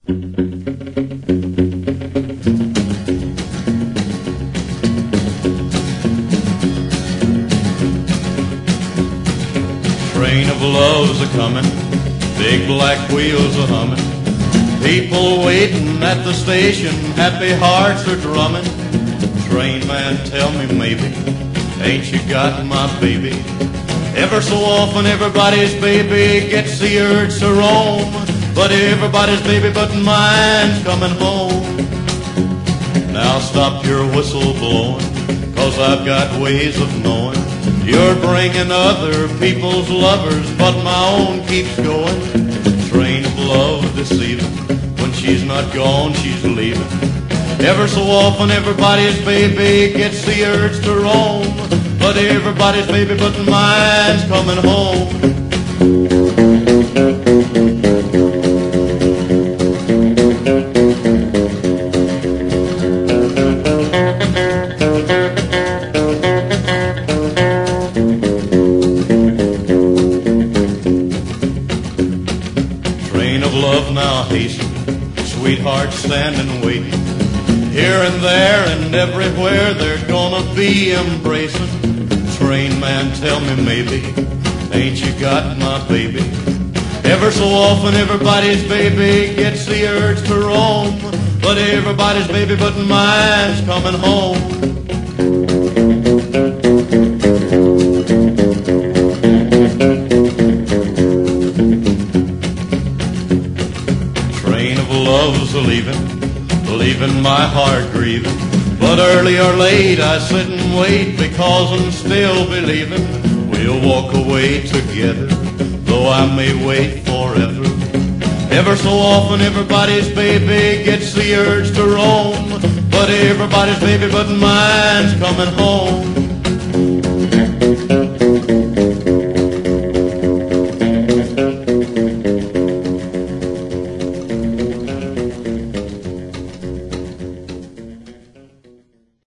Train of love's a-comin', big black wheels a-hummin', people waiting at the station, happy hearts are drummin'. Train man, tell me maybe, ain't you got my baby? Ever so often everybody's baby gets the urge to roam, but everybody's baby but mine's coming home. Now stop your whistle blowing, 'cause I've got ways of knowing you're bringing other people's lovers, but my own keeps going. Train of love deceiving, when she's not gone, she's leaving. Ever so often everybody's baby gets the urge to roam, but everybody's baby but mine's coming home. Train of love now hasten, sweethearts standing waiting. Here and there and everywhere they're gonna be embracing. Train man, tell me maybe, ain't you got my baby? Ever so often everybody's baby gets the urge to roam, but everybody's baby but mine's coming home. Train of love's leaving my heart grieving, but early or late I sit and wait, because I'm still believing we'll walk away together, though I may wait forever. Ever so often everybody's baby gets the urge to roam, but everybody's baby but mine's coming home.